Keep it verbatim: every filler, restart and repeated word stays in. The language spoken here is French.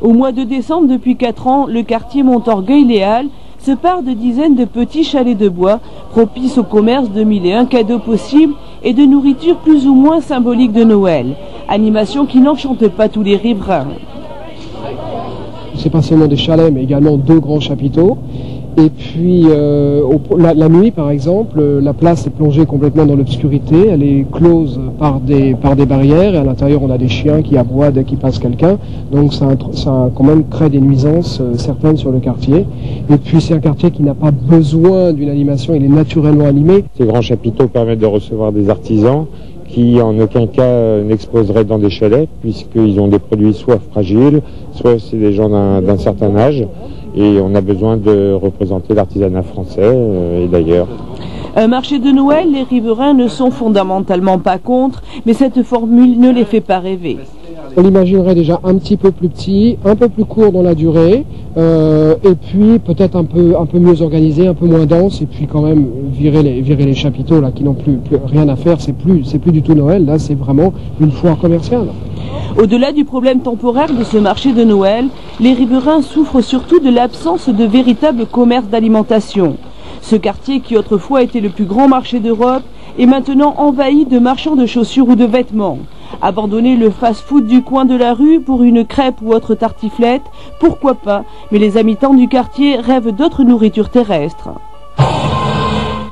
Au mois de décembre, depuis quatre ans, le quartier Montorgueil-les-Halles se pare de dizaines de petits chalets de bois, propices au commerce de mille et un cadeaux possibles et de nourriture plus ou moins symbolique de Noël. Animation qui n'enchante pas tous les riverains. C'est pas seulement des chalets, mais également deux grands chapiteaux. Et puis, euh, au, la, la nuit, par exemple, la place est plongée complètement dans l'obscurité. Elle est close par des, par des barrières. Et à l'intérieur, on a des chiens qui aboient dès qu'il passe quelqu'un. Donc, ça, ça quand même crée des nuisances euh, certaines sur le quartier. Et puis, c'est un quartier qui n'a pas besoin d'une animation. Il est naturellement animé. Ces grands chapiteaux permettent de recevoir des artisans qui, en aucun cas, n'exposeraient dans des chalets, puisqu'ils ont des produits soit fragiles, soit c'est des gens d'un d'un certain âge. Et on a besoin de représenter l'artisanat français euh, et d'ailleurs. Un marché de Noël, les riverains ne sont fondamentalement pas contre, mais cette formule ne les fait pas rêver. On l'imaginerait déjà un petit peu plus petit, un peu plus court dans la durée, euh, et puis peut-être un peu, un peu mieux organisé, un peu moins dense, et puis quand même virer les, virer les chapiteaux là, qui n'ont plus, plus rien à faire. C'est plus, c'est plus du tout Noël, là c'est vraiment une foire commerciale. Au-delà du problème temporaire de ce marché de Noël, les riverains souffrent surtout de l'absence de véritable commerce d'alimentation. Ce quartier, qui autrefois était le plus grand marché d'Europe, est maintenant envahi de marchands de chaussures ou de vêtements. Abandonner le fast-food du coin de la rue pour une crêpe ou autre tartiflette, pourquoi pas, mais les habitants du quartier rêvent d'autres nourritures terrestres.